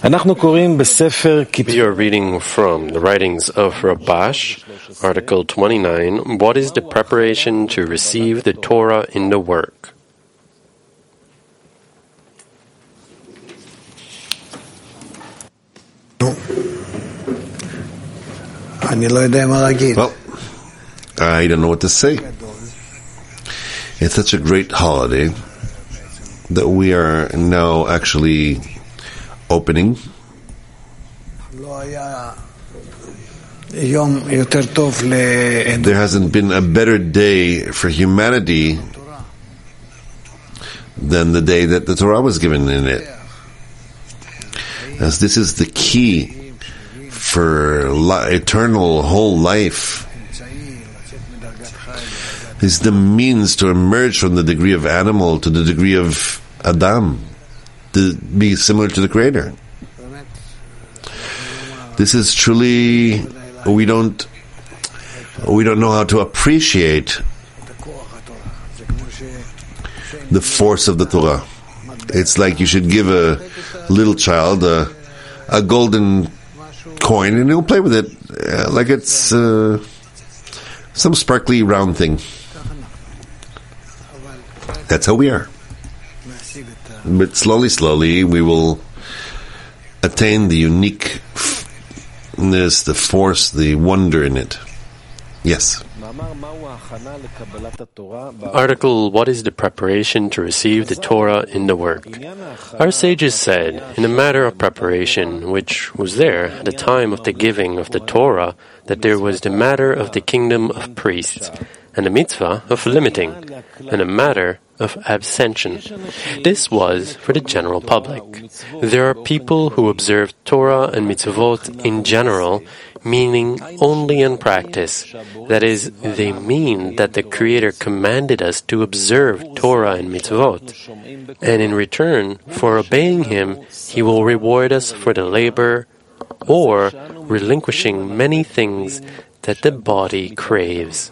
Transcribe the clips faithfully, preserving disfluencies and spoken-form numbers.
We are reading from the writings of Rabash, Article twenty-nine, What is the preparation to receive the Torah in the work? Well, I don't know what to say. It's such a great holiday that we are now actually opening. There hasn't been a better day for humanity than the day that the Torah was given in it, as this is the key for li- eternal whole life. This is the means to emerge from the degree of animal to the degree of Adam, to be similar to the Creator. This is truly, we don't, we don't know how to appreciate the force of the Torah. It's like you should give a little child a, a golden coin and he'll play with it uh, like it's uh, some sparkly round thing. That's how we are. But slowly, slowly, we will attain the uniqueness, the force, the wonder in it. Yes. Article, What is the preparation to receive the Torah in the work? Our sages said, in the matter of preparation, which was there at the time of the giving of the Torah, that there was the matter of the kingdom of priests, and the mitzvah of limiting, and a matter of abstention. This was for the general public. There are people who observe Torah and mitzvot in general, meaning only in practice. That is, they mean that the Creator commanded us to observe Torah and mitzvot, and in return for obeying Him, He will reward us for the labor or relinquishing many things that the body craves.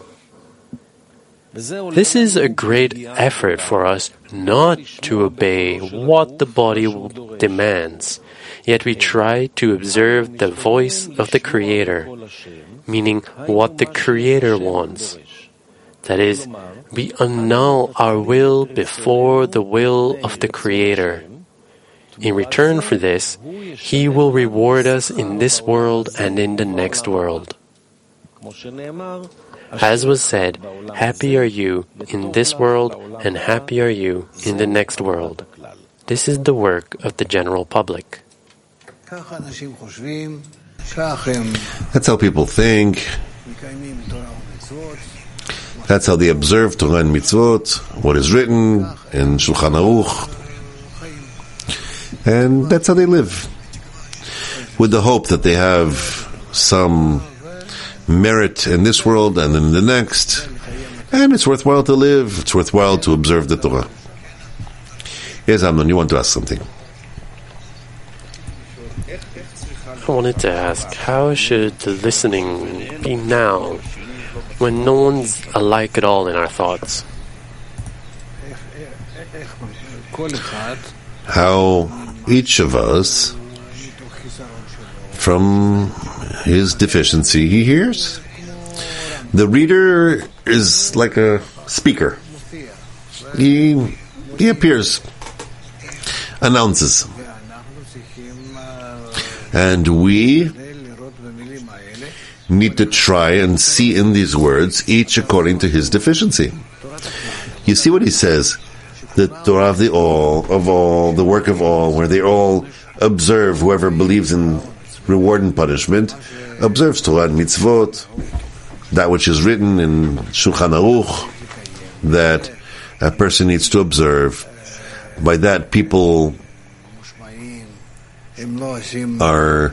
This is a great effort for us not to obey what the body demands, yet we try to observe the voice of the Creator, meaning what the Creator wants. That is, we annul our will before the will of the Creator. In return for this, He will reward us in this world and in the next world. As was said, happy are you in this world and happy are you in the next world. This is the work of the general public. That's how people think. That's how they observe Torah and mitzvot, what is written in Shulchan Aruch. And that's how they live, with the hope that they have some merit in this world and in the next, and it's worthwhile to live, it's worthwhile to observe the Torah. Yes, Amnon, you want to ask something? I wanted to ask, how should the listening be now, when no one's alike at all in our thoughts? How each of us, from his deficiency, he hears. The reader is like a speaker. He he appears, announces. And we need to try and see in these words, each according to his deficiency. You see what he says? The Torah of the all, of all, the work of all, where they all observe, whoever believes in reward and punishment, observes Torah and mitzvot, that which is written in Shulchan Aruch, that a person needs to observe. By that, people are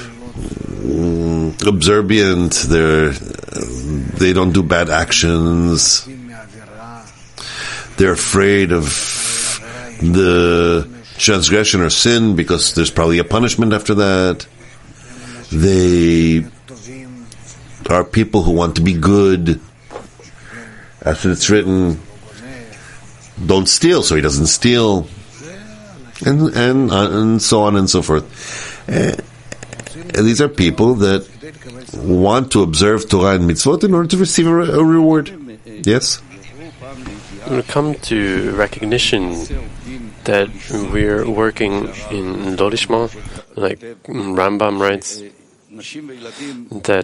mm, observant, they're, they don't do bad actions, they're afraid of the transgression or sin because there's probably a punishment after that. They are people who want to be good. After it's written, don't steal, so he doesn't steal. and and and so on and so forth. Uh, these are people that want to observe Torah and mitzvot in order to receive a, a reward. Yes? When it comes to recognition that we're working in Lo Lishma, like Rambam writes, that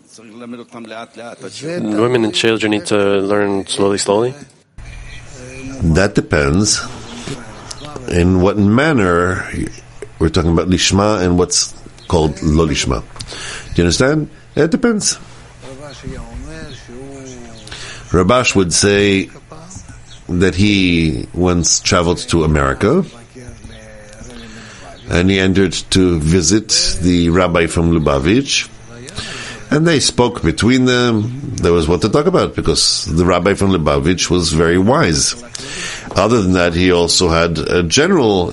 women and children need to learn slowly, slowly? That depends in what manner we're talking about Lishma and what's called Lo Lishma. Do you understand? It depends. Rabash would say that he once traveled to America and he entered to visit the rabbi from Lubavitch, and they spoke between them. There was what to talk about because the rabbi from Lubavitch was very wise. Other than that, he also had a general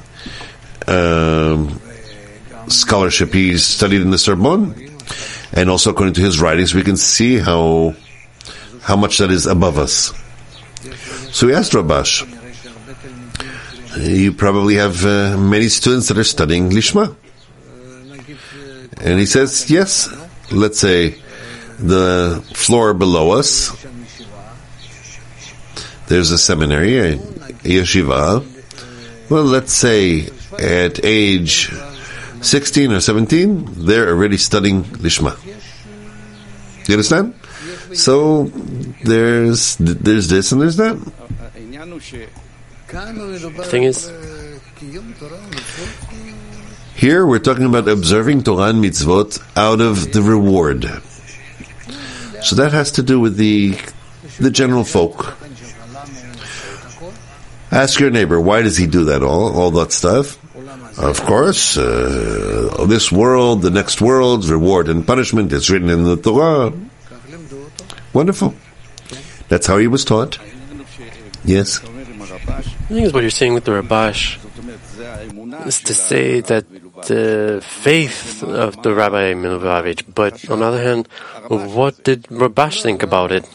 um, scholarship. He studied in the Sorbonne, and also according to his writings, we can see how how much that is above us. So we asked Rabash, you probably have uh, many students that are studying Lishma. And he says, yes. Let's say the floor below us, there's a seminary, a yeshiva. Well, let's say at age sixteen or seventeen, they're already studying Lishma. You understand? So there's there's this and there's that. The thing is, here we're talking about observing Torah and mitzvot out of the reward. So that has to do with the the general folk. Ask your neighbor, why does he do that all, all that stuff? Of course, uh, this world, the next world, reward and punishment is written in the Torah. Wonderful. That's how he was taught. Yes. I think is what you're saying with the Rabash is to say that the faith of the Rabbi Miluvavitch, but on the other hand, what did Rabash think about it?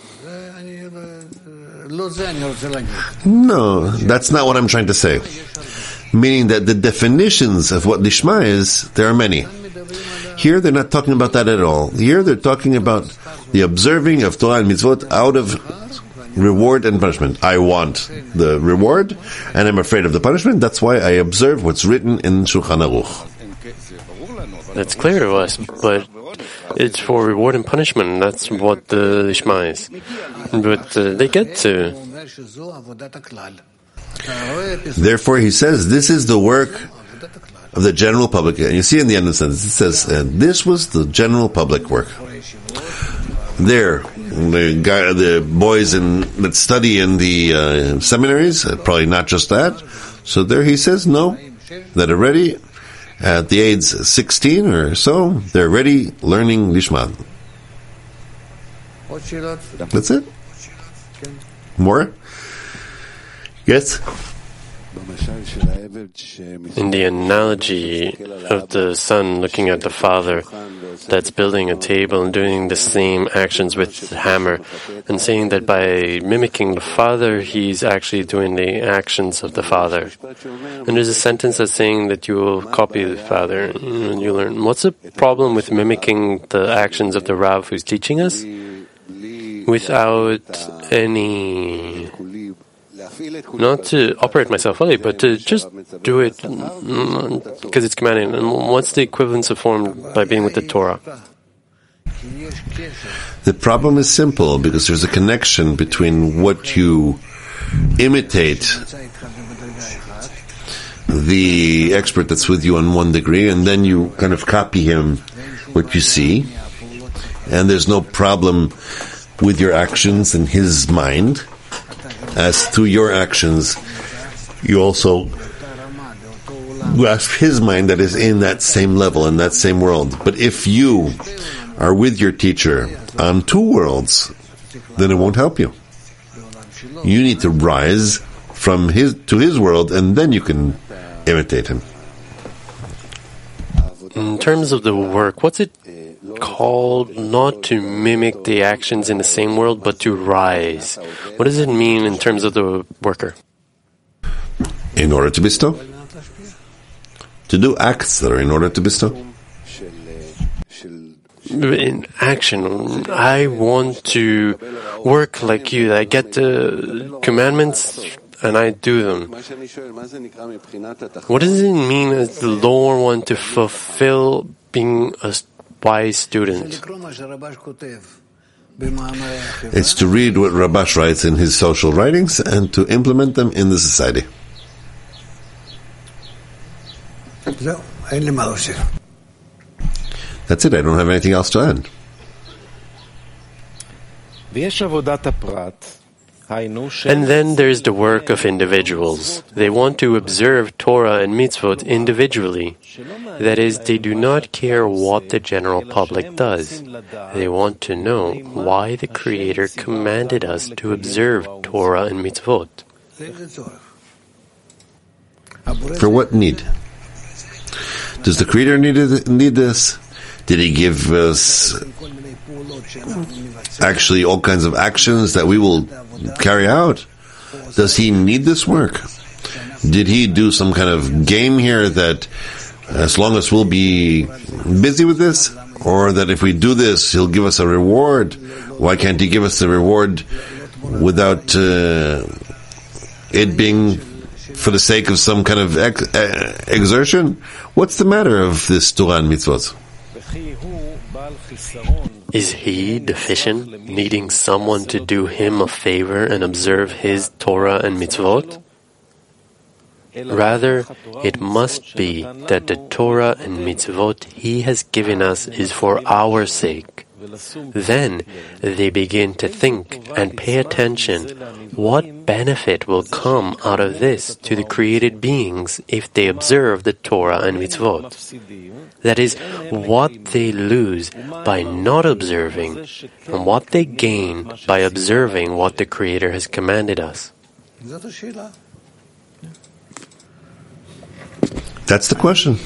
No, that's not what I'm trying to say. Meaning that the definitions of what Lishma is, there are many. Here they're not talking about that at all. Here they're talking about the observing of Torah and mitzvot out of reward and punishment. I want the reward and I'm afraid of the punishment. That's why I observe what's written in Shulchan Aruch. That's clear to us, but it's for reward and punishment. That's what the Lishma is. But uh, they get to. Therefore, he says, this is the work of the general public. And you see in the end of the sentence, it says, uh, this was the general public work. There, the guy, the boys in, that study in the uh, seminaries, uh, probably not just that. So there he says, no, that already at the age sixteen or so, they're already learning Lishma. That's it. More? Yes? In the analogy of the son looking at the father that's building a table and doing the same actions with the hammer and saying that by mimicking the father, he's actually doing the actions of the father. And there's a sentence that's saying that you will copy the father and you learn. What's the problem with mimicking the actions of the Rav who's teaching us without any... not to operate myself fully, but to just do it because it's commanded. And what's the equivalence of form by being with the Torah? The problem is simple because there's a connection between what you imitate the expert that's with you on one degree, and then you kind of copy him what you see, and there's no problem with your actions in his mind. As through your actions, you also grasp his mind that is in that same level, in that same world. But if you are with your teacher on two worlds, then it won't help you. You need to rise from his to his world, and then you can imitate him. In terms of the work, what's it called not to mimic the actions in the same world, but to rise? What does it mean in terms of the worker? In order to bestow. to do acts that are in order to bestow. In action, I want to work like you. I get the commandments and I do them. What does it mean as the lower one to fulfill being a wise student? It's to read what Rabash writes in his social writings and to implement them in the society. That's it. I don't have anything else to add. And then there's the work of individuals. They want to observe Torah and mitzvot individually. That is, they do not care what the general public does. They want to know why the Creator commanded us to observe Torah and mitzvot. For what need? Does the Creator need, need this? Did He give us actually all kinds of actions that we will carry out? Does He need this work? Did He do some kind of game here that as long as we'll be busy with this, or that if we do this, He'll give us a reward? Why can't He give us the reward without uh, it being for the sake of some kind of ex- uh, exertion? What's the matter of this Torah and mitzvot? Is he deficient, needing someone to do him a favor and observe his Torah and mitzvot? Rather, it must be that the Torah and mitzvot he has given us is for our sake. Then they begin to think and pay attention. What benefit will come out of this to the created beings if they observe the Torah and mitzvot? That is, what they lose by not observing, and what they gain by observing what the Creator has commanded us. That's the question.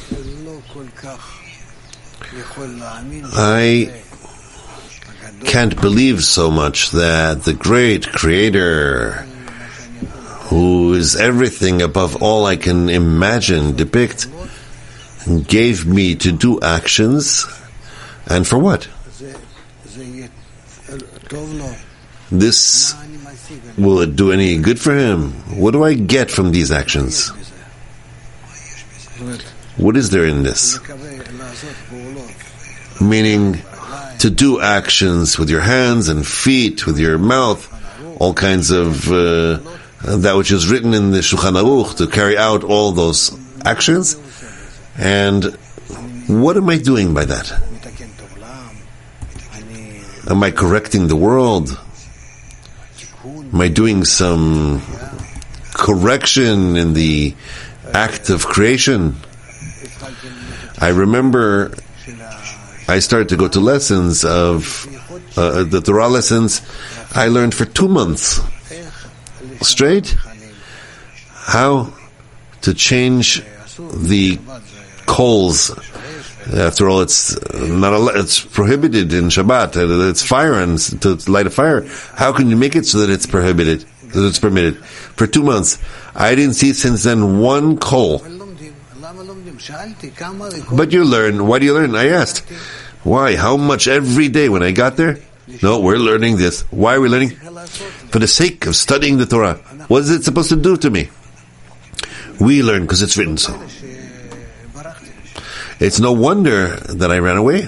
I can't believe so much that the great Creator, who is everything above all I can imagine, depict, gave me to do actions, and for what? This, will it do any good for Him? What do I get from these actions? What is there in this? Meaning, to do actions with your hands and feet, with your mouth, all kinds of uh, that which is written in the Shulchan Aruch, to carry out all those actions. And what am I doing by that? Am I correcting the world? Am I doing some correction in the act of creation? I remember I started to go to lessons of uh, the Torah lessons. I learned for two months straight how to change the coals. After all, it's not a, it's prohibited in Shabbat. It's fire, and to light a fire. How can you make it so that it's prohibited? That it's permitted? For two months, I didn't see since then one coal. But you learn. Why do you learn? I asked. Why? How much every day when I got there? No, we're learning this. Why are we learning? For the sake of studying the Torah. What is it supposed to do to me? We learn because it's written so. It's no wonder that I ran away.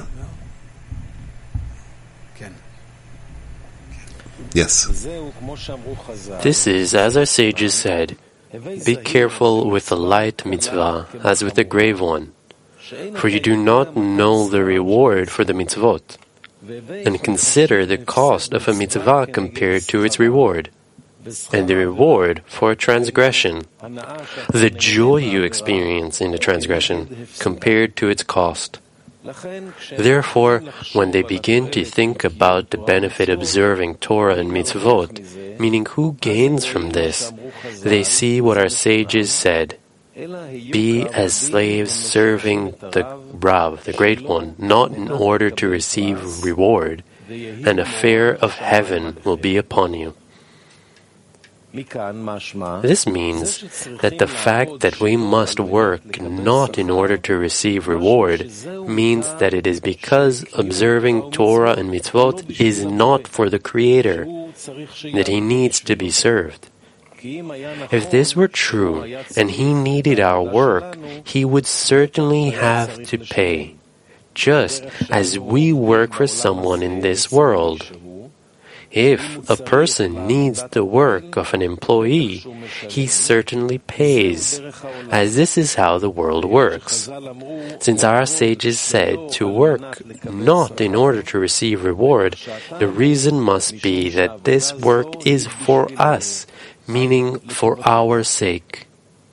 Yes. This is, as our sages said, be careful with the light mitzvah as with the grave one, for you do not know the reward for the mitzvot, and consider the cost of a mitzvah compared to its reward, and the reward for a transgression, the joy you experience in the transgression compared to its cost. Therefore, when they begin to think about the benefit observing Torah and mitzvot, meaning who gains from this, they see what our sages said: be as slaves serving the Rav, the Great One, not in order to receive reward, and a fare of heaven will be upon you. This means that the fact that we must work not in order to receive reward means that it is because observing Torah and mitzvot is not for the Creator, that He needs to be served. If this were true and He needed our work, He would certainly have to pay, just as we work for someone in this world. If a person needs the work of an employee, he certainly pays, as this is how the world works. Since our sages said to work not in order to receive reward, the reason must be that this work is for us, meaning for our sake.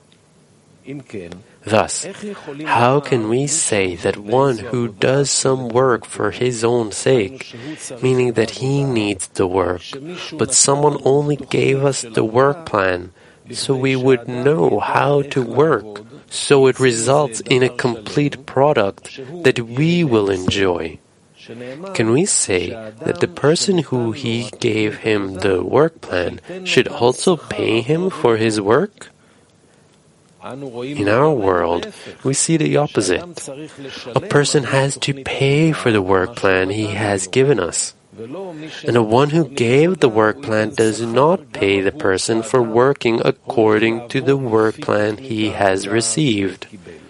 Thus, how can we say that one who does some work for his own sake, meaning that he needs the work, but someone only gave us the work plan so we would know how to work, so it results in a complete product that we will enjoy? Can we say that the person who he gave him the work plan should also pay him for his work? In our world, we see the opposite. A person has to pay for the work plan he has given us. And the one who gave the work plan does not pay the person for working according to the work plan he has received.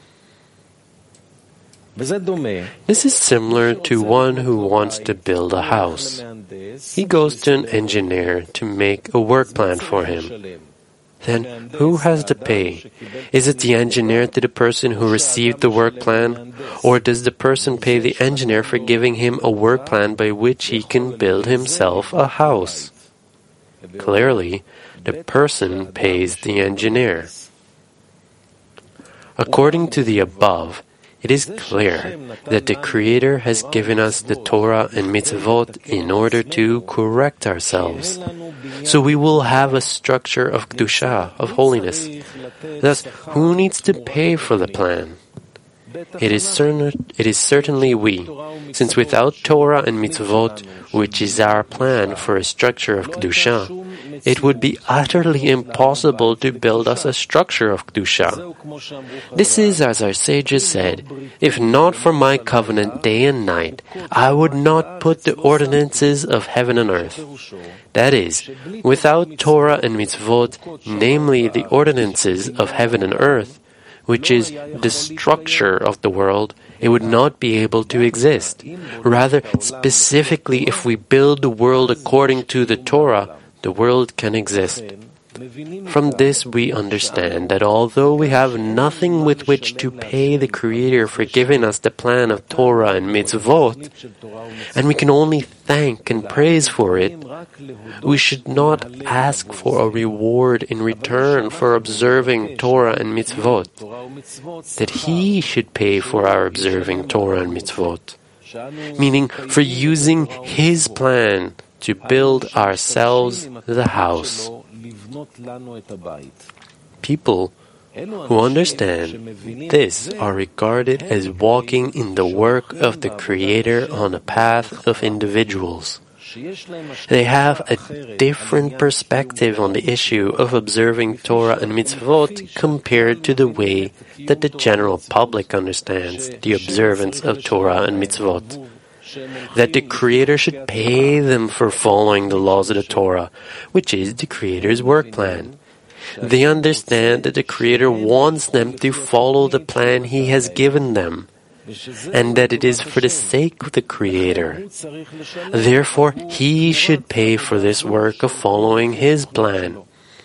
This is similar to one who wants to build a house. He goes to an engineer to make a work plan for him. Then who has to pay? Is it the engineer to the person who received the work plan? Or does the person pay the engineer for giving him a work plan by which he can build himself a house? Clearly, the person pays the engineer. According to the above, it is clear that the Creator has given us the Torah and mitzvot in order to correct ourselves, so we will have a structure of kedusha, of holiness. Thus, who needs to pay for the plan? It is, certain, it is certainly we, since without Torah and mitzvot, which is our plan for a structure of kedusha, it would be utterly impossible to build us a structure of kedusha. This is, as our sages said, if not for my covenant day and night, I would not put the ordinances of heaven and earth. That is, without Torah and mitzvot, namely the ordinances of heaven and earth, which is the structure of the world, it would not be able to exist. Rather, specifically, if we build the world according to the Torah, the world can exist. From this we understand that although we have nothing with which to pay the Creator for giving us the plan of Torah and mitzvot, and we can only thank and praise for it, we should not ask for a reward in return for observing Torah and mitzvot, that He should pay for our observing Torah and mitzvot, meaning for using His plan to build ourselves the house. People who understand this are regarded as walking in the work of the Creator on a path of individuals. They have a different perspective on the issue of observing Torah and mitzvot compared to the way that the general public understands the observance of Torah and mitzvot. That the Creator should pay them for following the laws of the Torah, which is the Creator's work plan. They understand that the Creator wants them to follow the plan He has given them, and that it is for the sake of the Creator. Therefore, He should pay for this work of following His plan.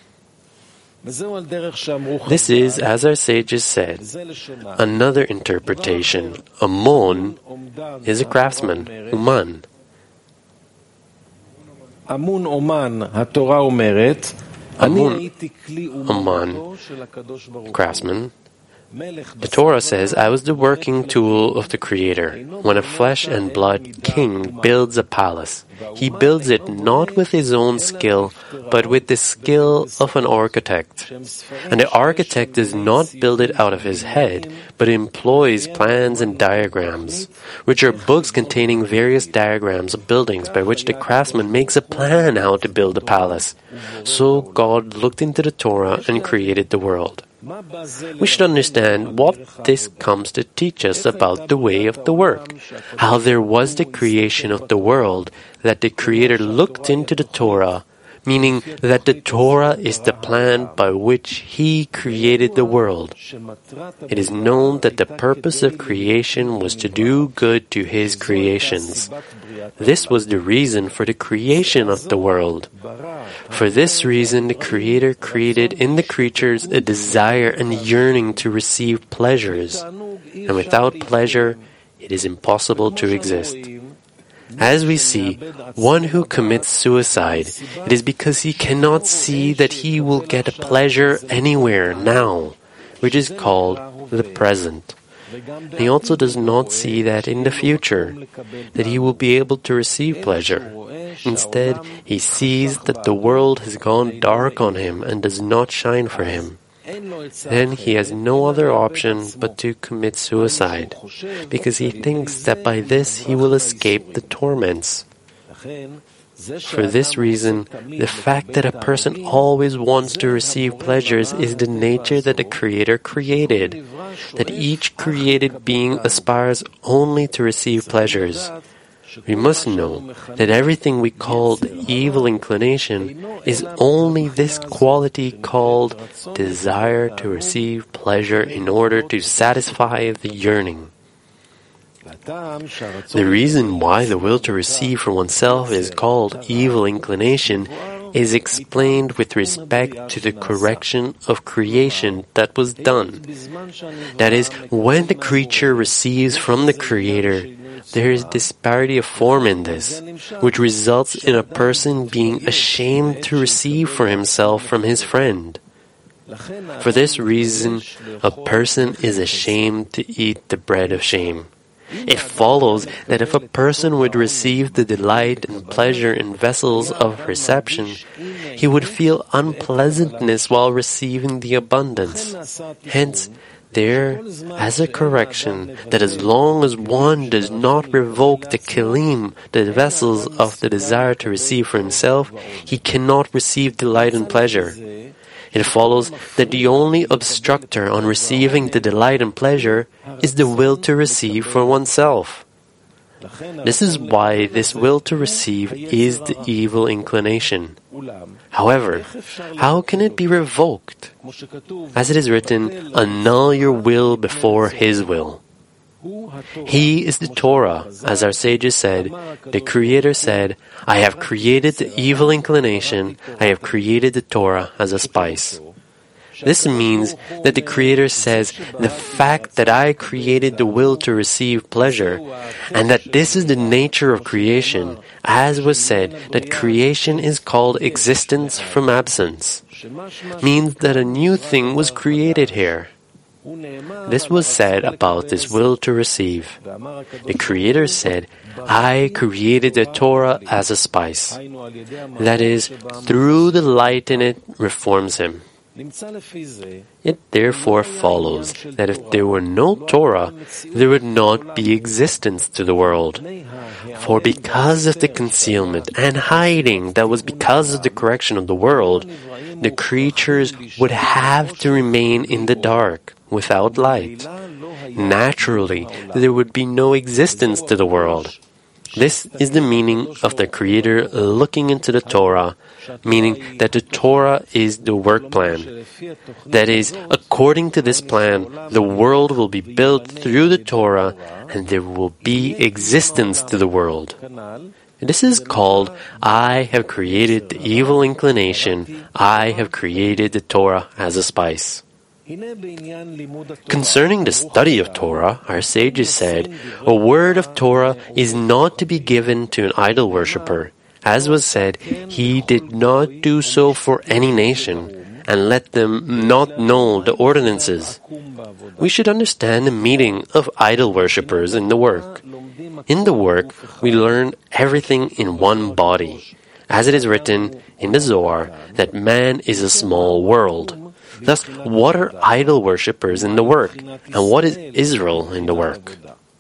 This is, as our sages said, another interpretation. Amon is a craftsman, uman. Amun, Aman, craftsman, The Torah says, I was the working tool of the Creator. When a flesh and blood king builds a palace, he builds it not with his own skill, but with the skill of an architect. And the architect does not build it out of his head, but employs plans and diagrams, which are books containing various diagrams of buildings by which the craftsman makes a plan how to build a palace. So God looked into the Torah and created the world. We should understand what this comes to teach us about the way of the work, how there was the creation of the world, that the Creator looked into the Torah, meaning that the Torah is the plan by which He created the world. It is known that the purpose of creation was to do good to His creations. This was the reason for the creation of the world. For this reason, the Creator created in the creatures a desire and yearning to receive pleasures, and without pleasure, it is impossible to exist. As we see, one who commits suicide, it is because he cannot see that he will get a pleasure anywhere now, which is called the present. He also does not see that in the future, that he will be able to receive pleasure. Instead, he sees that the world has gone dark on him and does not shine for him. Then he has no other option but to commit suicide, because he thinks that by this he will escape the torments. For this reason, the fact that a person always wants to receive pleasures is the nature that the Creator created, that each created being aspires only to receive pleasures. We must know that everything we call the evil inclination is only this quality called desire to receive pleasure in order to satisfy the yearning. The reason why the will to receive for oneself is called evil inclination is explained with respect to the correction of creation that was done. That is, when the creature receives from the Creator, there is disparity of form in this, which results in a person being ashamed to receive for himself from his friend. For this reason, a person is ashamed to eat the bread of shame. It follows that if a person would receive the delight and pleasure in vessels of reception, he would feel unpleasantness while receiving the abundance. Hence, there, as a correction, that as long as one does not revoke the kelim, the vessels of the desire to receive for himself, he cannot receive delight and pleasure. It follows that the only obstructor on receiving the delight and pleasure is the will to receive for oneself. This is why this will to receive is the evil inclination. However, how can it be revoked? As it is written, annul your will before His will. He is the Torah, as our sages said. The Creator said, I have created the evil inclination, I have created the Torah as a spice. This means that the Creator says, the fact that I created the will to receive pleasure, and that this is the nature of creation, as was said, that creation is called existence from absence, means that a new thing was created here. This was said about this will to receive. The Creator said, I created the Torah as a spice. That is, through the light in it reforms him. It therefore follows that if there were no Torah, there would not be existence to the world. For because of the concealment and hiding that was because of the correction of the world, the creatures would have to remain in the dark, without light. Naturally, there would be no existence to the world. This is the meaning of the Creator looking into the Torah, meaning that the Torah is the work plan. That is, according to this plan, the world will be built through the Torah, and there will be existence to the world. This is called, I have created the evil inclination, I have created the Torah as a spice. Concerning the study of Torah, our sages said, a word of Torah is not to be given to an idol worshipper. As was said, He did not do so for any nation, and let them not know the ordinances. We should understand the meaning of idol worshippers in the work. In the work, we learn everything in one body, as it is written in the Zohar that man is a small world. Thus, what are idol worshippers in the work, and what is Israel in the work?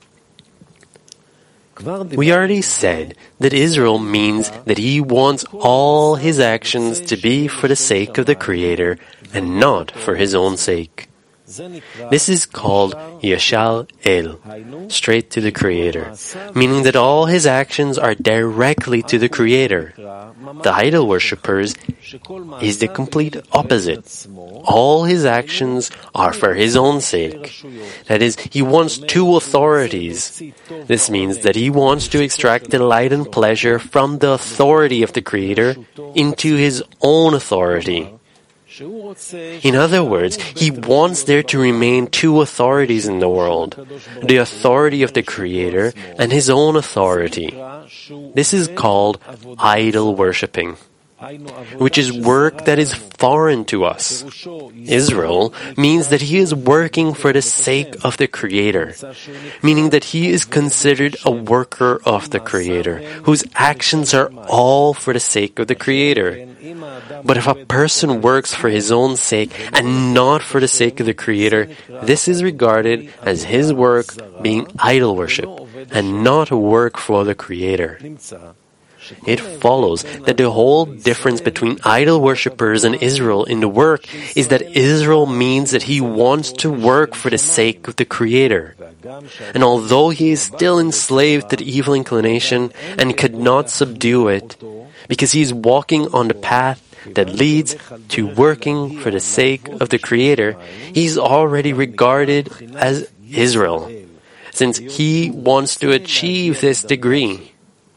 We already said that Israel means that he wants all his actions to be for the sake of the Creator and not for his own sake. This is called Yashar El, straight to the Creator, meaning that all his actions are directly to the Creator. The idol worshippers is the complete opposite. All his actions are for his own sake. That is, he wants two authorities. This means that he wants to extract delight and pleasure from the authority of the Creator into his own authority. In other words, he wants there to remain two authorities in the world, the authority of the Creator and his own authority. This is called idol worshipping, which is work that is foreign to us. Israel means that he is working for the sake of the Creator, meaning that he is considered a worker of the Creator, whose actions are all for the sake of the Creator. But if a person works for his own sake and not for the sake of the Creator, this is regarded as his work being idol worship and not work for the Creator. It follows that the whole difference between idol worshippers and Israel in the work is that Israel means that he wants to work for the sake of the Creator. And although he is still enslaved to the evil inclination and could not subdue it, because he is walking on the path that leads to working for the sake of the Creator, he is already regarded as Israel, since he wants to achieve this degree.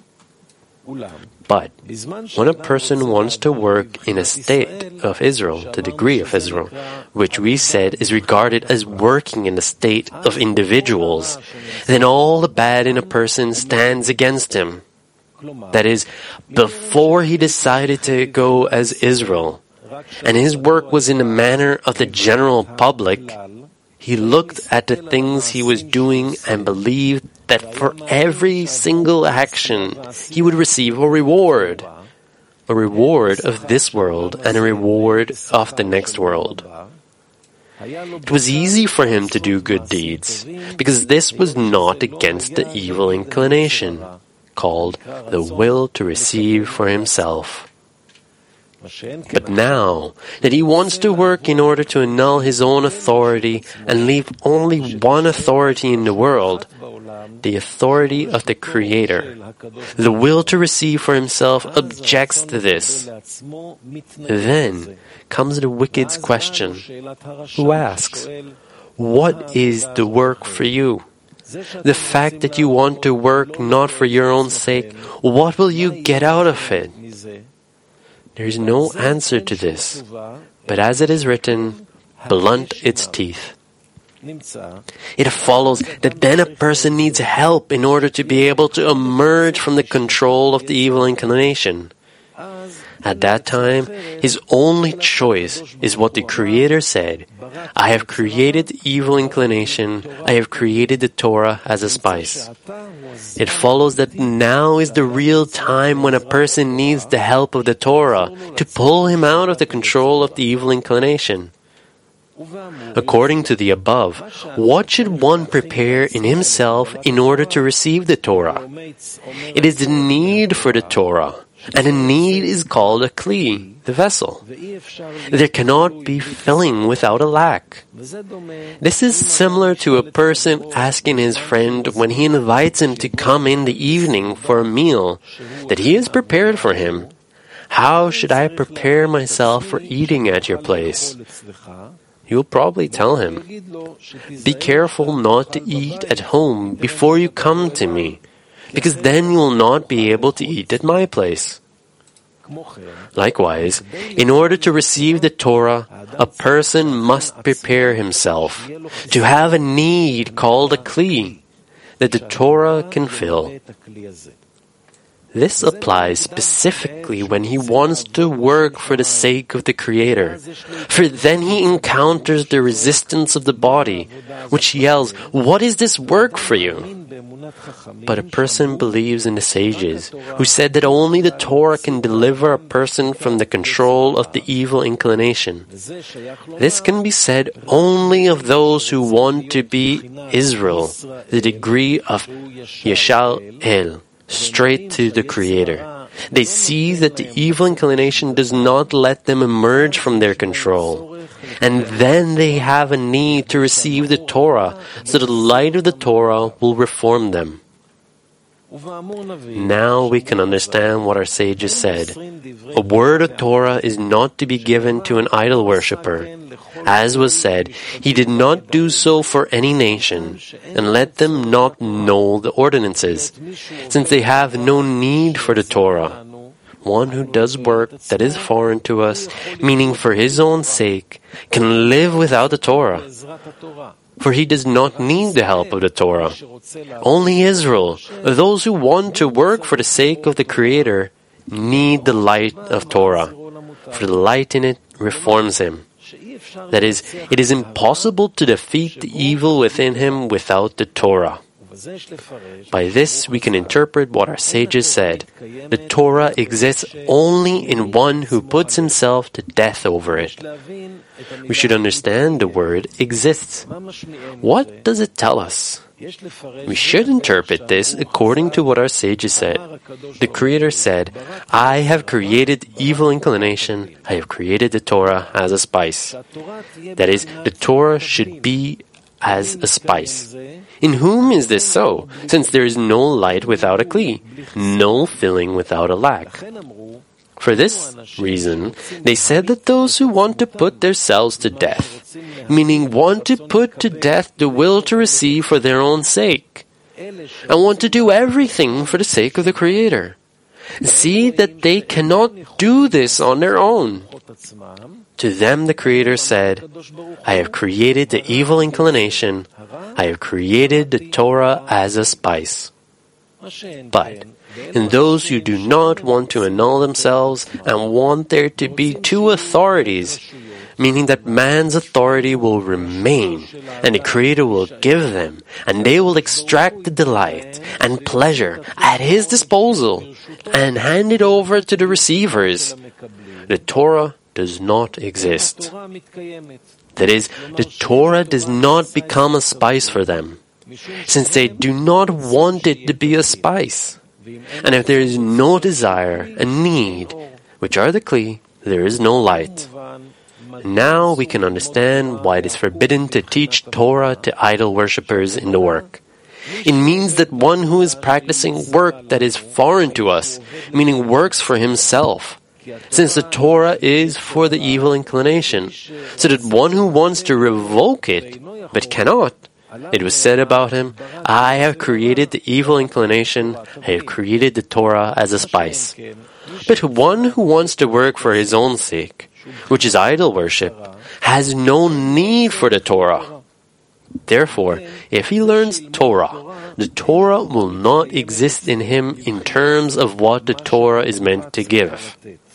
But when a person wants to work in a state of Israel, the degree of Israel, which we said is regarded as working in a state of individuals, then all the bad in a person stands against him. That is, before he decided to go as Israel, and his work was in the manner of the general public, he looked at the things he was doing and believed that for every single action he would receive a reward, a reward of this world and a reward of the next world. It was easy for him to do good deeds, because this was not against the evil inclination, called the will to receive for himself. But now that he wants to work in order to annul his own authority and leave only one authority in the world, the authority of the Creator, the will to receive for himself objects to this. Then comes the wicked's question, who asks, "What is the work for you? The fact that you want to work not for your own sake, what will you get out of it?" There is no answer to this, but as it is written, blunt its teeth. It follows that then a person needs help in order to be able to emerge from the control of the evil inclination. At that time, his only choice is what the Creator said, "I have created the evil inclination, I have created the Torah as a spice." It follows that now is the real time when a person needs the help of the Torah to pull him out of the control of the evil inclination. According to the above, what should one prepare in himself in order to receive the Torah? It is the need for the Torah. And a need is called a kli, the vessel. There cannot be filling without a lack. This is similar to a person asking his friend when he invites him to come in the evening for a meal that he has prepared for him, "How should I prepare myself for eating at your place?" You'll probably tell him, "Be careful not to eat at home before you come to me, because then you will not be able to eat at my place." Likewise, in order to receive the Torah, a person must prepare himself to have a need called a kli that the Torah can fill. This applies specifically when he wants to work for the sake of the Creator, for then he encounters the resistance of the body, which yells, "What is this work for you?" But a person believes in the sages, who said that only the Torah can deliver a person from the control of the evil inclination. This can be said only of those who want to be Israel, the degree of Yeshar El, straight to the Creator. They see that the evil inclination does not let them emerge from their control. And then they have a need to receive the Torah, so the light of the Torah will reform them. Now we can understand what our sages said. A word of Torah is not to be given to an idol worshipper. As was said, he did not do so for any nation, and let them not know the ordinances, since they have no need for the Torah. One who does work that is foreign to us, meaning for his own sake, can live without the Torah. For he does not need the help of the Torah. Only Israel, those who want to work for the sake of the Creator, need the light of Torah, for the light in it reforms him. That is, it is impossible to defeat the evil within him without the Torah. By this we can interpret what our sages said. The Torah exists only in one who puts himself to death over it. We should understand the word exists. What does it tell us? We should interpret this according to what our sages said. The Creator said, "I have created evil inclination, I have created the Torah as a spice." That is, the Torah should be as a spice. In whom is this so, since there is no light without a kli, no filling without a lack? For this reason, they said that those who want to put themselves to death, meaning want to put to death the will to receive for their own sake, and want to do everything for the sake of the Creator, see that they cannot do this on their own. To them the Creator said, "I have created the evil inclination, I have created the Torah as a spice." But in those who do not want to annul themselves and want there to be two authorities, meaning that man's authority will remain and the Creator will give them, and they will extract the delight and pleasure at His disposal and hand it over to the receivers, the Torah does not exist. That is, the Torah does not become a spice for them, since they do not want it to be a spice. And if there is no desire and need, which are the kli, there is no light. Now we can understand why it is forbidden to teach Torah to idol worshippers in the work. It means that one who is practicing work that is foreign to us, meaning works for himself, since the Torah is for the evil inclination, so that one who wants to revoke it, but cannot, it was said about him, "I have created the evil inclination, I have created the Torah as a spice." But one who wants to work for his own sake, which is idol worship, has no need for the Torah. Therefore, if he learns Torah, the Torah will not exist in him in terms of what the Torah is meant to give.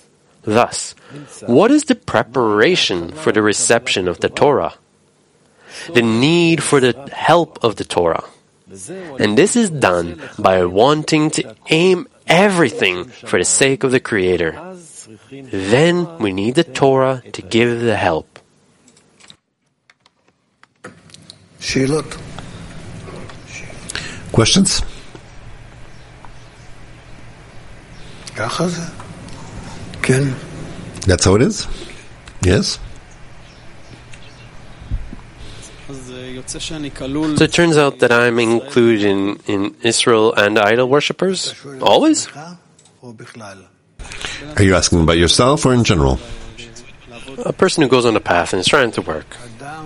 Thus, what is the preparation for the reception of the Torah? The need for the help of the Torah. And this is done by wanting to aim everything for the sake of the Creator. Then we need the Torah to give the help. Questions? That's how it is? Yes? So it turns out that I'm included in, in Israel and idol worshippers? Always? Are you asking about yourself or in general? A person who goes on the path and is trying to work.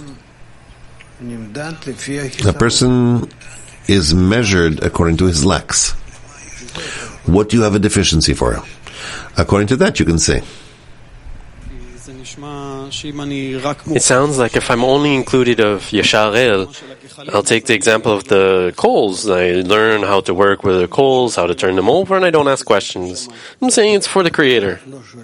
A person is measured according to his lacks. What do you have a deficiency for? According to that, you can say. It sounds like if I'm only included of Yashar El, I'll take the example of the coals. I learn how to work with the coals, how to turn them over, and I don't ask questions. I'm saying it's for the Creator.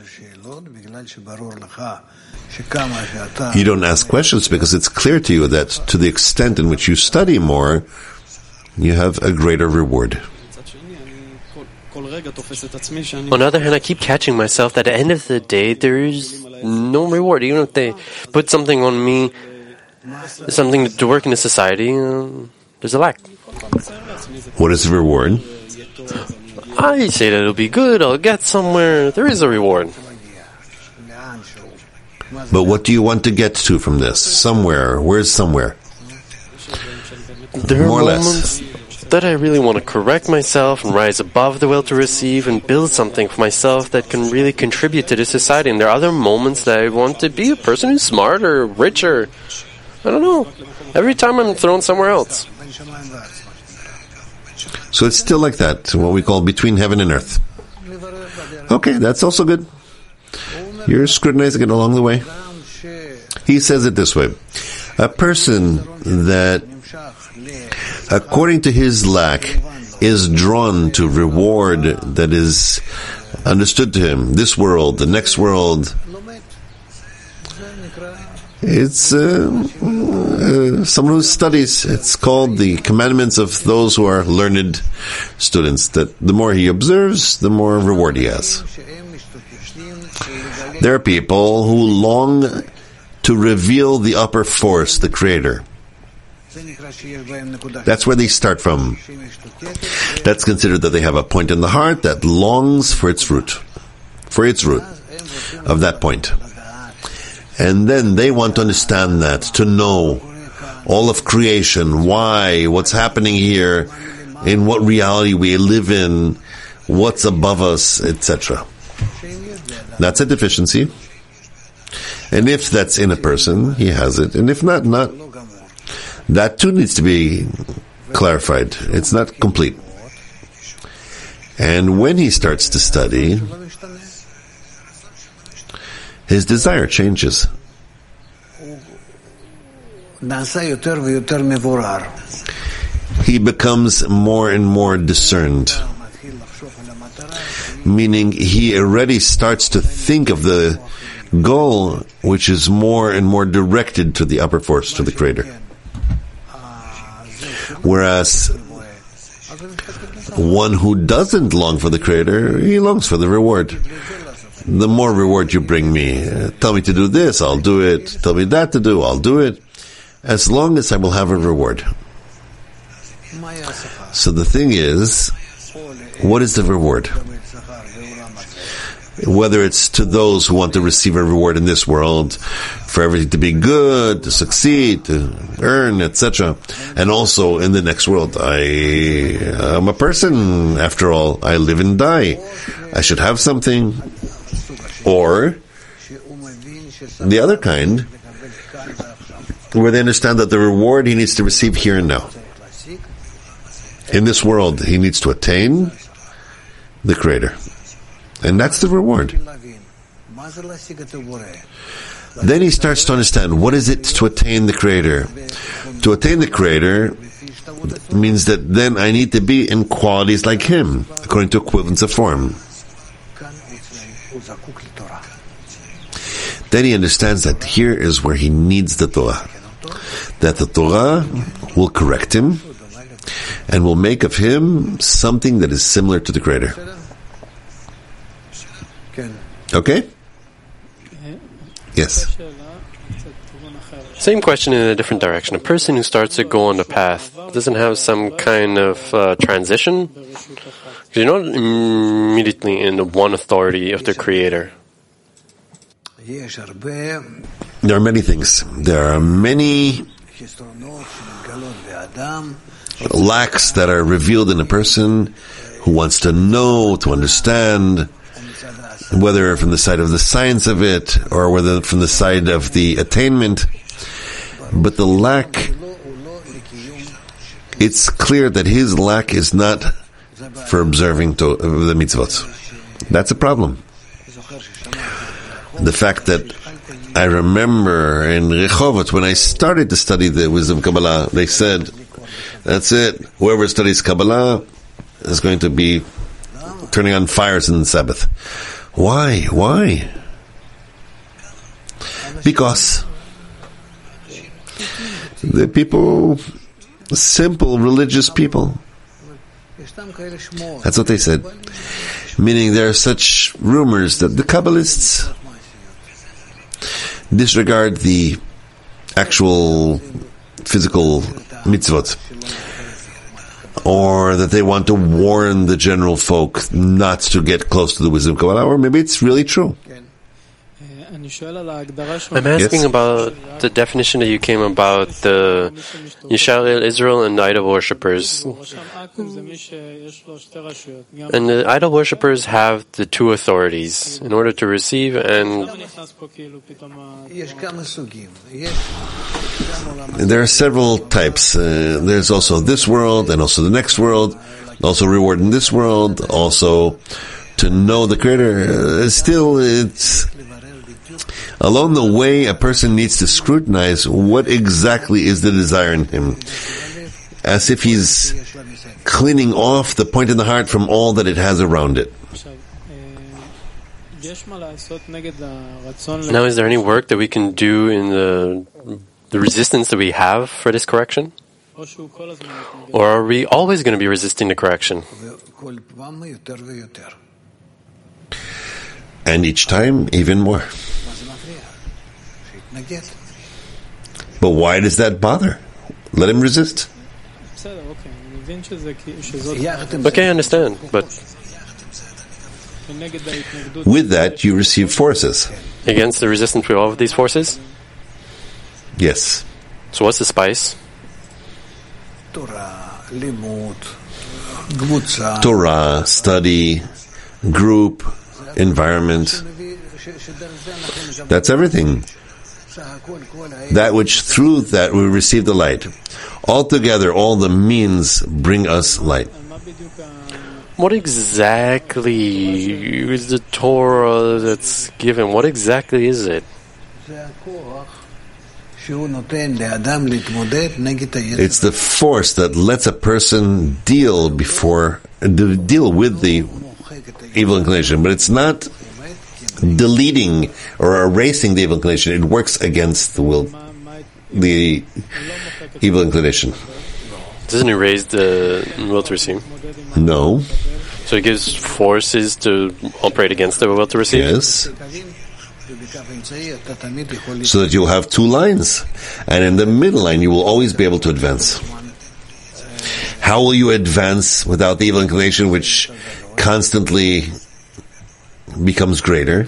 You don't ask questions because it's clear to you that to the extent in which you study more, you have a greater reward. On the other hand, I keep catching myself that at the end of the day, there is no reward. Even if they put something on me, something to work in a society, uh, there's a lack. What is the reward? I say that it'll be good, I'll get somewhere. There is a reward. But what do you want to get to from this? Somewhere. Where's somewhere? There are More or moments less. that I really want to correct myself and rise above the will to receive and build something for myself that can really contribute to the society. And there are other moments that I want to be a person who's smarter, richer. I don't know. Every time I'm thrown somewhere else. So it's still like that, what we call between heaven and earth. Okay, that's also good. You're scrutinizing it along the way. He says it this way. A person that, according to his lack, is drawn to reward that is understood to him, this world, the next world, it's uh, uh, someone who studies. It's called the commandments of those who are learned students, that the more he observes, the more reward he has. There are people who long to reveal the upper force, the Creator. That's where they start from. That's considered that they have a point in the heart that longs for its root, for its root of that point. And then they want to understand that, to know all of creation, why, what's happening here, in what reality we live in, what's above us, et cetera. That's a deficiency. And if that's in a person, he has it. And if not, not. That too needs to be clarified. It's not complete. And when he starts to study, his desire changes. He becomes more and more discerned. Meaning he already starts to think of the goal which is more and more directed to the upper force, to the Creator. Whereas one who doesn't long for the Creator, he longs for the reward. The more reward you bring me, uh, tell me to do this, I'll do it. Tell me that to do, I'll do it. As long as I will have a reward. So the thing is, what is the reward? Whether it's to those who want to receive a reward in this world, for everything to be good, to succeed, to earn, et cetera, and also in the next world. I am a person, after all. I live and die. I should have something. Or the other kind, where they understand that the reward he needs to receive here and now. In this world, he needs to attain the Creator. And that's the reward. Then he starts to understand, what is it to attain the Creator? To attain the Creator means that then I need to be in qualities like Him, according to equivalence of form. Then he understands that here is where he needs the Torah. That the Torah will correct him and will make of him something that is similar to the Creator. Okay? Yes. Same question in a different direction. A person who starts to go on the path doesn't have some kind of uh, transition? Because you're not immediately in the one authority of the Creator. There are many things. There are many lacks that are revealed in a person who wants to know, to understand, whether from the side of the science of it or whether from the side of the attainment. But the lack, it's clear that his lack is not for observing to, uh, the mitzvot. That's a problem. The fact that I remember in Rehovot, when I started to study the wisdom Kabbalah, they said, that's it, whoever studies Kabbalah is going to be turning on fires in the Sabbath. Why? Why? Because the people, simple religious people, that's what they said. Meaning there are such rumors that the Kabbalists disregard the actual physical mitzvot, or that they want to warn the general folk not to get close to the wisdom of Kabbalah, or maybe it's really true. I'm asking Yes? about the definition that you came about the Yisrael, Israel, and idol worshippers. And the idol worshippers have the two authorities in order to receive and. There are several types. Uh, there's also this world and also the next world, also reward in this world, also to know the Creator. Uh, still, it's along the way a person needs to scrutinize what exactly is the desire in him, as if he's cleaning off the point in the heart from all that it has around it. Now, is there any work that we can do in the the resistance that we have for this correction? Or are we always going to be resisting the correction? And each time, even more. But why does that bother? Let him resist. Okay, I understand, but With that, you receive forces. against the resistance to all of these forces? Yes. So what's the spice? Torah, study, group, environment. That's everything. That which through that we receive the light. Altogether, all the means bring us light. What exactly is the Torah that's given? What exactly is it? It's the force that lets a person deal before deal with the evil inclination, but it's not deleting or erasing the evil inclination. It works against the will, the evil inclination. Doesn't erase the will to receive? No. So it gives forces to operate against the will to receive? Yes. So that you'll have two lines, and in the middle line you will always be able to advance. How will you advance without the evil inclination, which constantly becomes greater?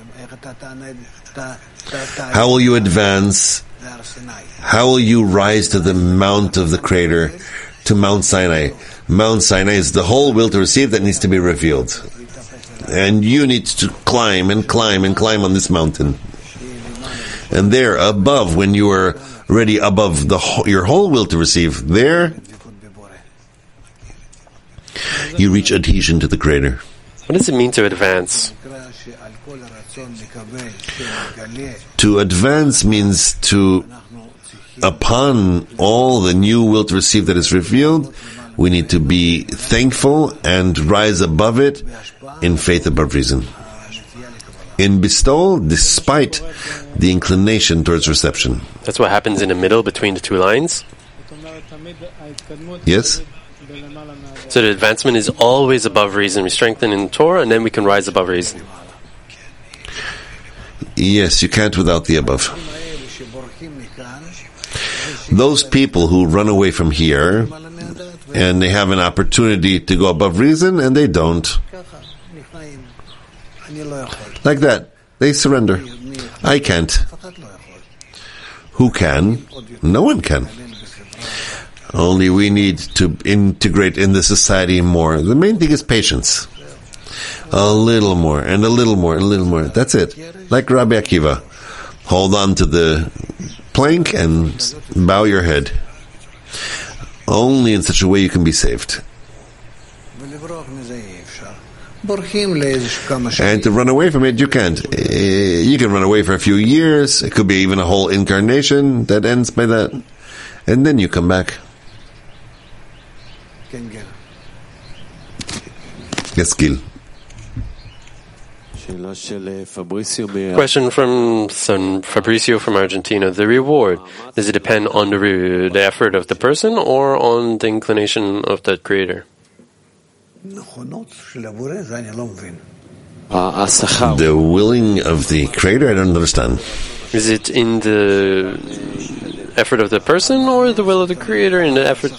How will you advance? How will you rise to the mount of the Creator, to Mount Sinai? Mount Sinai is the whole will to receive that needs to be revealed. And you need to climb and climb and climb on this mountain. And there, above, when you are already above the your whole will to receive, there you reach adhesion to the Creator. What does it mean to advance? To advance means to, upon all the new will to receive that is revealed, we need to be thankful and rise above it in faith above reason. In bestowal, despite the inclination towards reception. That's what happens in the middle between the two lines? Yes? So the advancement is always above reason. We strengthen in Torah, and then we can rise above reason. Yes, you can't without the above. Those people who run away from here, and they have an opportunity to go above reason, and they don't. Like that. They surrender. I can't. Who can? No one can. Only we need to integrate in the society more. The main thing is patience. A little more, and a little more, and a little more. That's it. Like Rabbi Akiva. Hold on to the plank and bow your head. Only in such a way you can be saved. And to run away from it, you can't. You can run away for a few years. It could be even a whole incarnation that ends by that. And then you come back. Yes, Gil. Question from San Fabrizio from Argentina. The reward, does it depend on the, re- the effort of the person or on the inclination of the creator? The willing of the creator, I don't understand. Is it in the effort of the person or the will of the creator in the effort?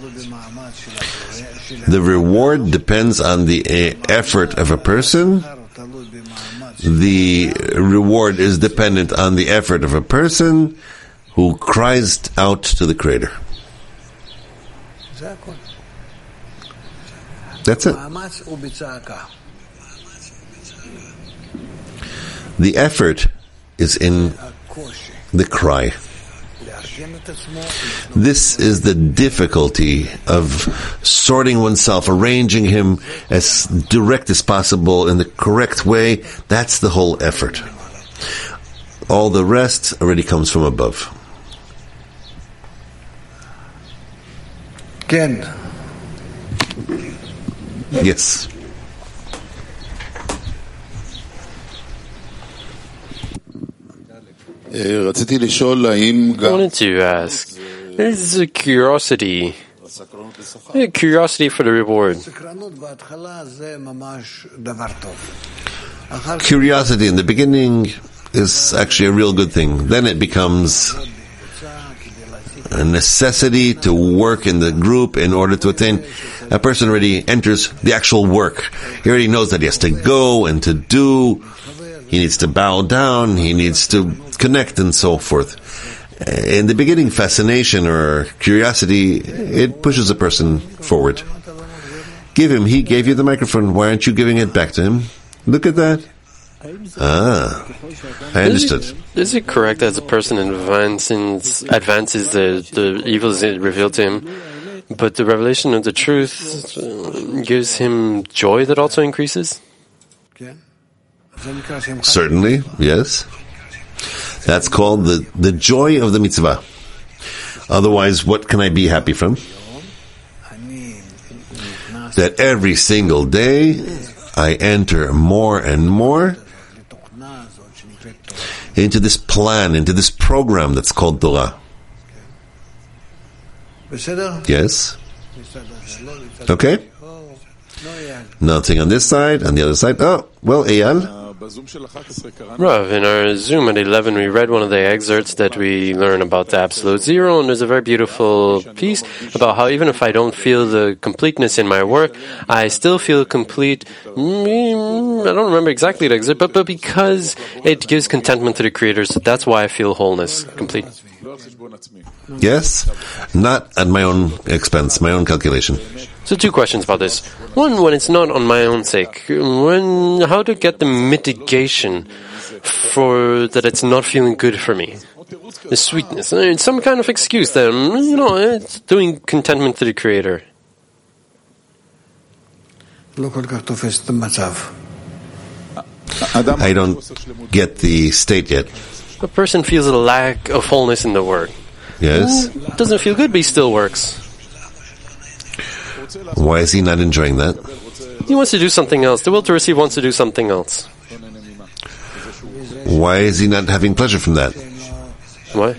The reward depends on the uh, effort of a person. The reward is dependent on the effort of a person who cries out to the creator. That's it. The effort is in the cry. This is the difficulty of sorting oneself, arranging him as direct as possible in the correct way. That's the whole effort. All the rest already comes from above. Ken. Yes. I wanted to ask, there's a curiosity, a curiosity for the reward. Curiosity in the beginning is actually a real good thing. Then it becomes a necessity to work in the group in order to attain. A person already enters the actual work. He already knows that he has to go and to do. He needs to bow down. He needs to connect and so forth. In the beginning, fascination or curiosity, it pushes a person forward. Give him. He gave you the microphone. Why aren't you giving it back to him? Look at that. Ah, I understood. Is it, is it correct that as a person advances, advances the, the evils revealed to him, but the revelation of the truth gives him joy that also increases? Certainly, yes. That's called the, the joy of the mitzvah. Otherwise, what can I be happy from? That every single day I enter more and more into this plan, into this program that's called Torah. Yes? Okay? Nothing on this side, on the other side. Oh, well, Eyal. Rav, in our Zoom at eleven, we read one of the excerpts that we learn about the absolute zero, and there's a very beautiful piece about how even if I don't feel the completeness in my work, I still feel complete. I don't remember exactly the excerpt, but, but because it gives contentment to the creators, that's why I feel wholeness, complete. Yes, not at my own expense, my own calculation. So two questions about this. One, when it's not on my own sake, when how to get the mitigation for that it's not feeling good for me, the sweetness, it's some kind of excuse that you know it's doing contentment to the Creator. I don't get the state yet. A person feels a lack of wholeness in the work. Yes. It doesn't feel good, but he still works. Why is he not enjoying that? He wants to do something else. The will to receive wants to do something else. Why is he not having pleasure from that? Why?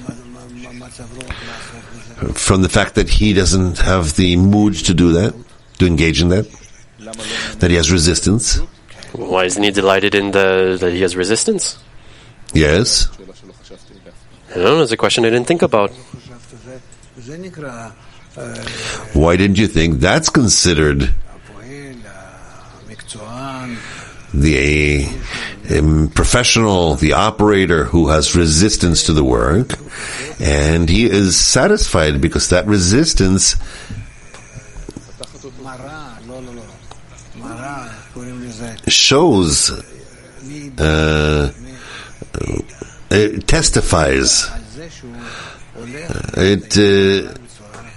From the fact that he doesn't have the mood to do that, to engage in that, that he has resistance. Why isn't he delighted in the that he has resistance? Yes. I don't know, it's a question I didn't think about. Why didn't you think that's considered the um, professional, the operator who has resistance to the work, and he is satisfied because that resistance shows, uh, it testifies, it uh,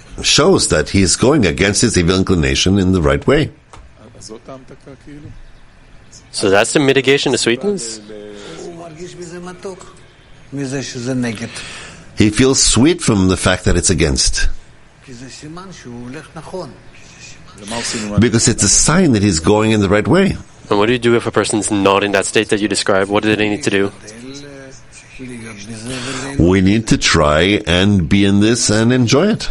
shows that he is going against his evil inclination in the right way. So that's the mitigation of sweetness? He feels sweet from the fact that it's against. Because it's a sign that he's going in the right way. And what do you do if a person's not in that state that you described? What do they need to do? We need to try and be in this and enjoy it.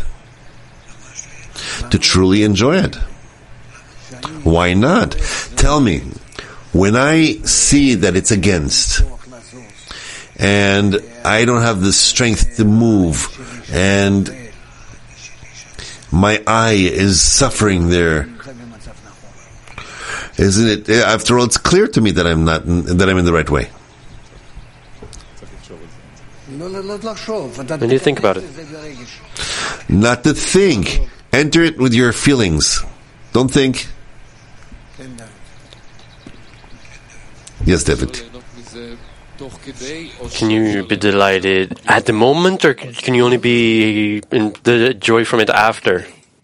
To truly enjoy it. Why not? Tell me, when I see that it's against, and I don't have the strength to move, and my eye is suffering there, isn't it? After all, it's clear to me that I'm not, that I'm in the right way. When you think about it. Not to think. Enter it with your feelings. Don't think. Yes, David. Can you be delighted at the moment, or can you only be in the joy from it after?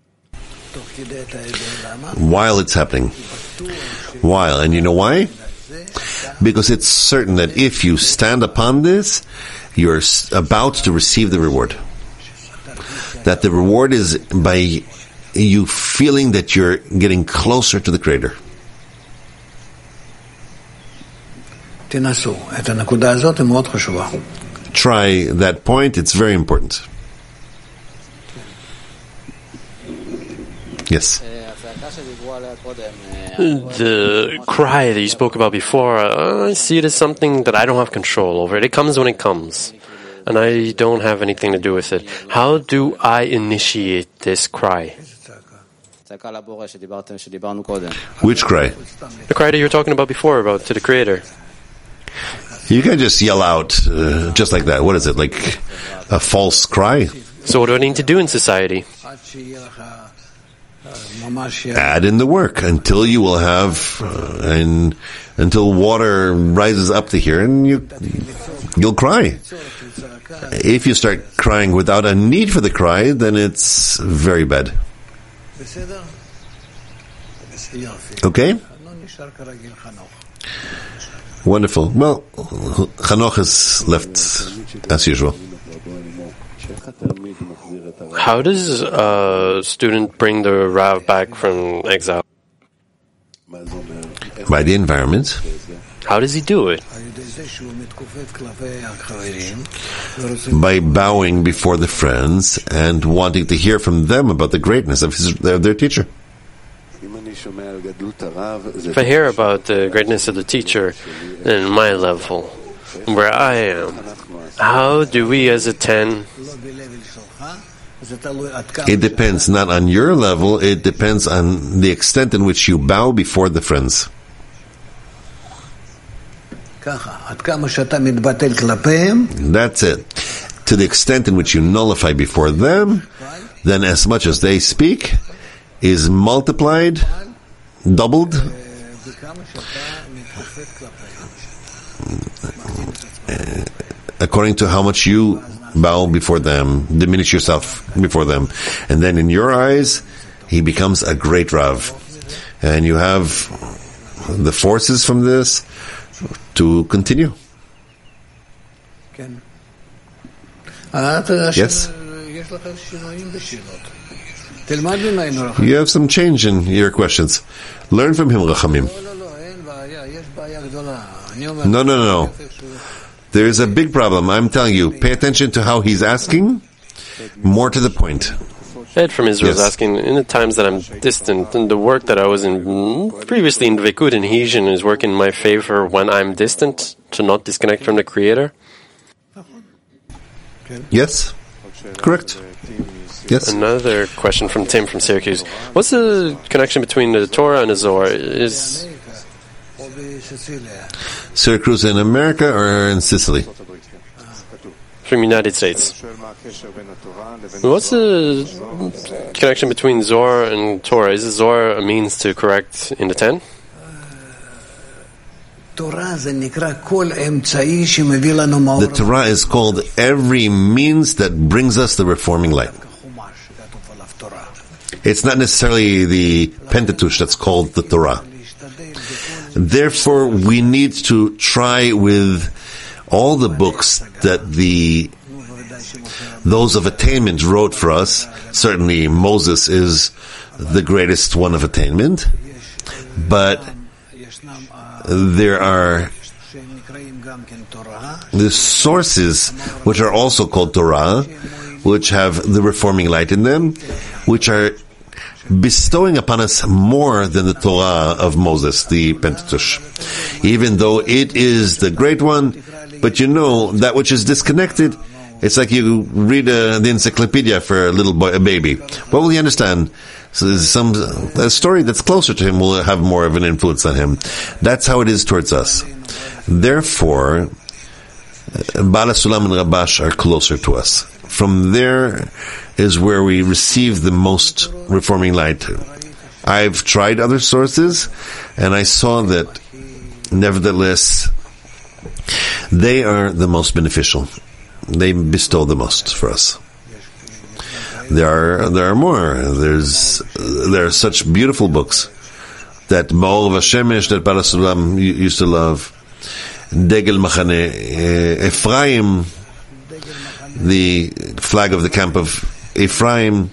While it's happening. While. And you know why? Because it's certain that if you stand upon this, you're about to receive the reward. That the reward is by you feeling that you're getting closer to the Creator. Try that point, it's very important. Yes. The cry that you spoke about before, uh, I see it as something that I don't have control over. It comes when it comes, and I don't have anything to do with it. How do I initiate this cry? Which cry? The cry that you were talking about before, about to the Creator. You can't just yell out uh, just like that. What is it, like a false cry? So what do I need to do in society? Add in the work until you will have, uh, and until water rises up to here, and you you'll cry. If you start crying without a need for the cry, then it's very bad. Okay? Wonderful. Well, Chanoch is left as usual. How does a student bring the Rav back from exile? By the environment. How does he do it? By bowing before the friends and wanting to hear from them about the greatness of his, their, their teacher. If I hear about the greatness of the teacher in my level, where I am, how do we as a ten? It depends not on your level, it depends on the extent in which you bow before the friends. That's it. To the extent in which you nullify before them, then as much as they speak is multiplied, doubled, according to how much you bow before them, diminish yourself before them. And then in your eyes, he becomes a great Rav. And you have the forces from this to continue. Yes? You have some change in your questions. Learn from him, Rachamim. No, no, no, no. There is a big problem. I'm telling you, pay attention to how he's asking. More to the point. Ed from Israel Yes. is asking, in the times that I'm distant, and the work that I was in previously in Dvekud and Hijin is working in my favor when I'm distant, to not disconnect from the Creator? Yes? Correct. Yes? Another question from Tim from Syracuse. What's the connection between the Torah and the Zohar? Is Syracuse in America or in Sicily? from United States. What's the connection between Zohar and Torah? Is the Zohar a means to correct in the ten? The Torah is called every means that brings us the reforming light. It's not necessarily the Pentateuch that's called the Torah. Therefore, we need to try with all the books that the those of attainment wrote for us. Certainly, Moses is the greatest one of attainment, but there are the sources which are also called Torah, which have the reforming light in them, which are bestowing upon us more than the Torah of Moses, the Pentateuch. Even though it is the great one, but you know, that which is disconnected, it's like you read uh, the encyclopedia for a little boy, a baby. What will he understand? So there's some a story that's closer to him will have more of an influence on him. That's how it is towards us. Therefore, Bala Sulam and Rabash are closer to us. From there is where we receive the most reforming light. I've tried other sources, and I saw that, nevertheless, they are the most beneficial. They bestow the most for us. There are there are more. There's there are such beautiful books that Ma'or Vashemesh that Bala Sulam used to love. Degel Machane Ephraim, the flag of the camp of Ephraim,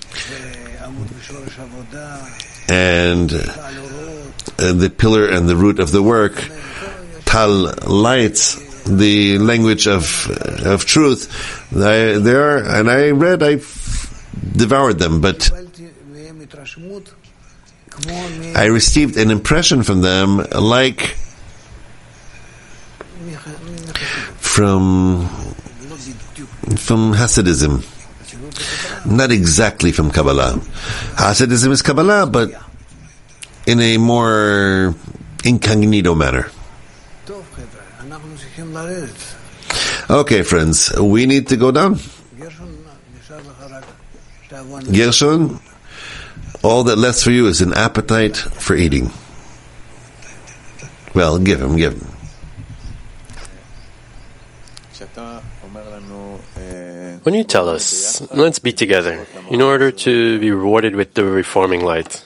and uh, the pillar and the root of the work. Tal Lights, the language of of truth. I, there, and I read, I devoured them, but I received an impression from them like from from Hasidism, not exactly from Kabbalah. Hasidism is Kabbalah, but in a more incognito manner. Okay, friends, we need to go down. Gershon, all that left for you is an appetite for eating. Well, give him, give him. When you tell us, let's be together, in order to be rewarded with the reforming light,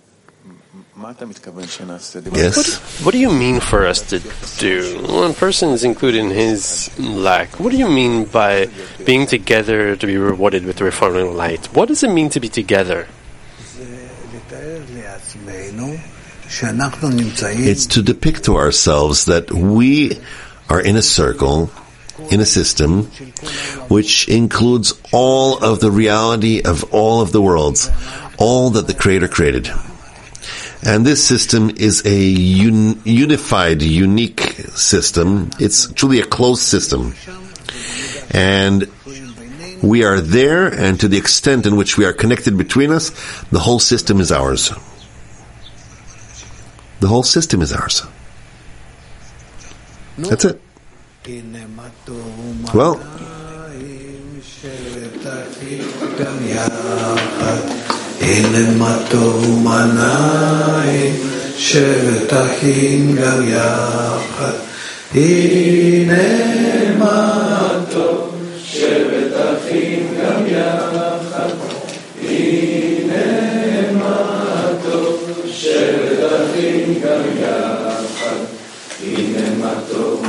Yes. What, what do you mean for us to do? One person is included in his lack. What do you mean by being together to be rewarded with the reforming light? What does it mean to be together? It's to depict to ourselves that we are in a circle, in a system, which includes all of the reality of all of the worlds, all that the Creator created. And this system is a un- unified, unique system. It's truly a closed system. And we are there, and to the extent in which we are connected between us, the whole system is ours. The whole system is ours. That's it. Well, הנה מה טוב ומה נעים, שבת אחים גם יחד. הנה מה טוב, שבת אחים גם יחד. הנה מה טוב, שבת אחים גם יחד. הנה מה טוב